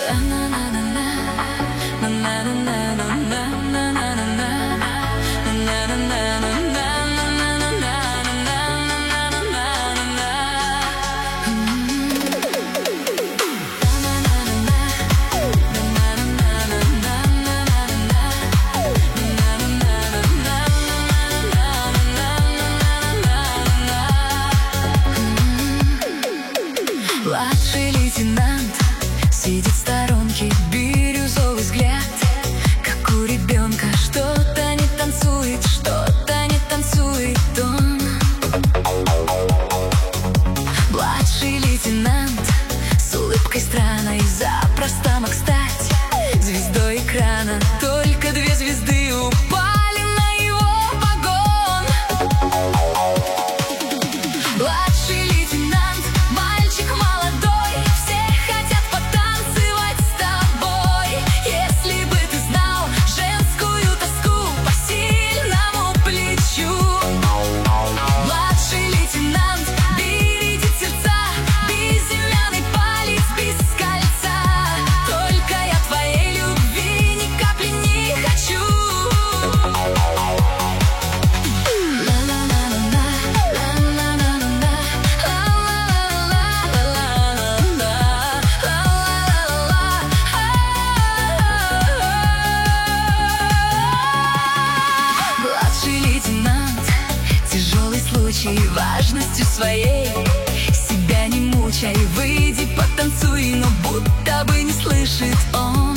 Младший лейтенант сидит в сторонке, бирюзовый взгляд, как у ребенка. Что-то не танцует, что-то не танцует он. Младший лейтенант с улыбкой странной запросто мог стать звездой экрана. Только две звезды упали на его погон. Младший лейтенант, мальчик молодой, все хотят потанцевать с тобой. Если бы ты знал женскую тоску по сильному плечу. Младший лейтенант бередит сердца, безымянный палец без кольца. Только я твоей любви ни капли не хочу. Младший лейтенант, тяжелый случай, важностью своей себя не мучай. Выйди, потанцуй, но будто бы не слышит он.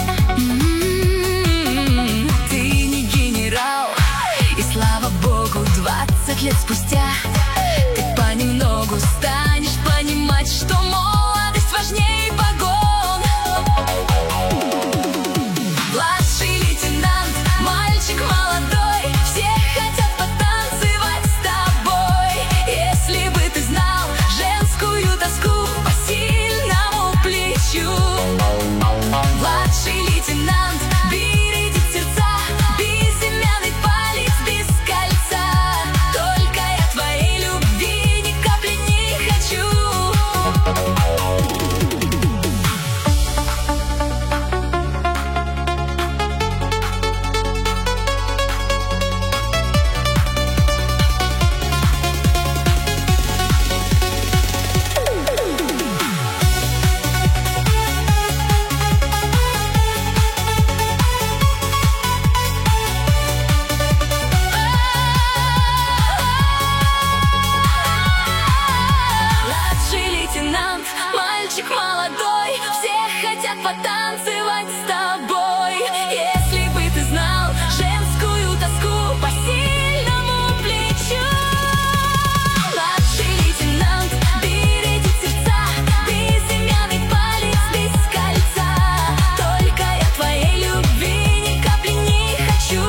Ты не генерал, и слава богу, 20 лет спустя ты понемногу станешь понимать, что молодость важнее погон. Младший лейтенант, мальчик молодой, все хотят потанцевать с тобой. Если бы ты знал женскую тоску по сильному плечу. Младший лейтенант бередит сердца, безымянный палец без кольца. Только я твоей любви ни капли не хочу. Младший лейтенант, мальчик молодой, все хотят потанцевать с тобой. Если бы ты знал женскую тоску по сильному плечу. Младший лейтенант бередит сердца, безымянный палец без кольца. Только я твоей любви ни капли не хочу.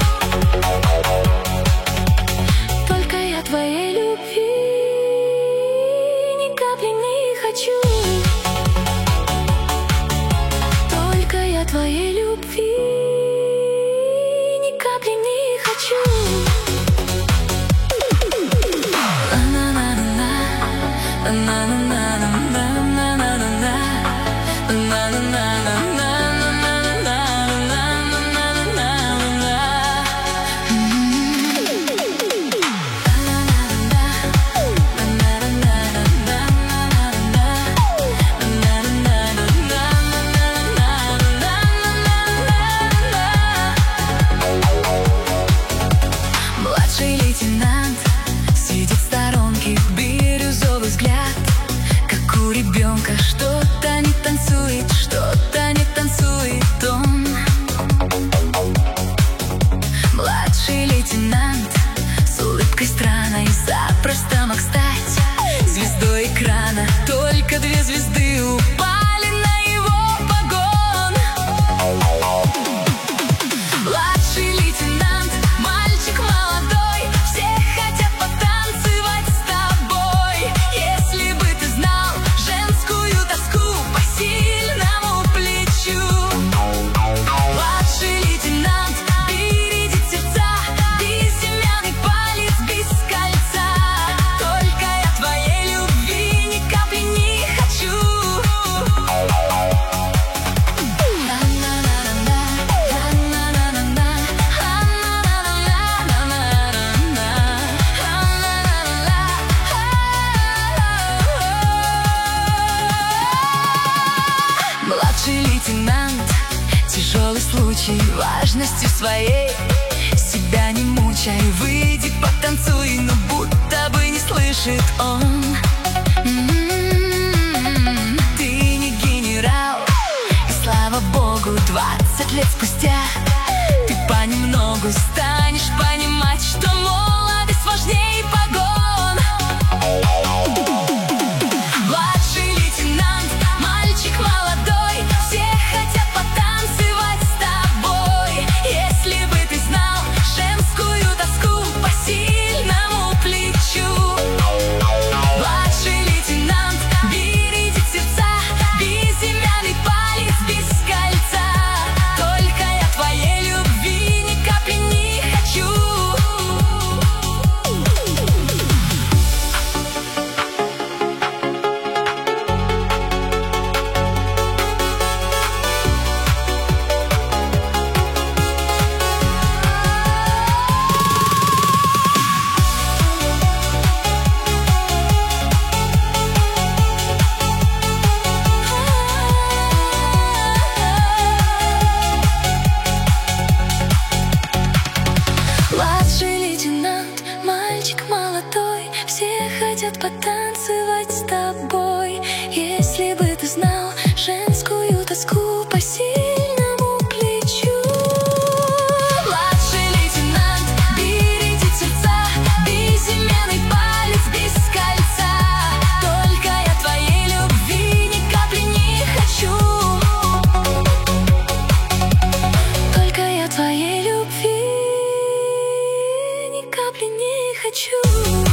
Только я твоей любви ни капли не хочу. Только я твоей любви ни капли не хочу. Младший лейтенант сидит в сторонке, бирюзовый взгляд, как у ребенка. Что-то не танцует, что-то не танцует он. Младший лейтенант с улыбкой странной запросто мог стать звездой экрана. Только две звезды упали на его погон. Младший лейтенант, мальчик молодой, все хотят потанцевать с тобой. Если бы ты знал женскую тоску по сильному плечу. Младший лейтенант бередит сердца, безымянный палец без кольца. Только я твоей любви ни капли не хочу. случай важностью своей. Себя не мучай, выйди, потанцуй, но будто бы не слышит он. Ты не генерал, и слава богу, 20 лет спустя ты понемногу станешь понимать, что молодость важнее погон. Младший лейтенант, мальчик молодой, все хотят потанцевать с тобой. Если бы ты знал женскую тоску по сильному плечу. Младший лейтенант, береги сердца, безымянный палец без кольца. Только я твоей любви ни капли не хочу. Младший лейтенант, мальчик молодой, все хотят потанцевать с тобой. Если бы ты знал женскую тоску по сильному плечу. Младший лейтенант, береги сердца, безымянный палец без кольца. Только я твоей любви ни капли не хочу. Только я твоей любви ни капли не хочу.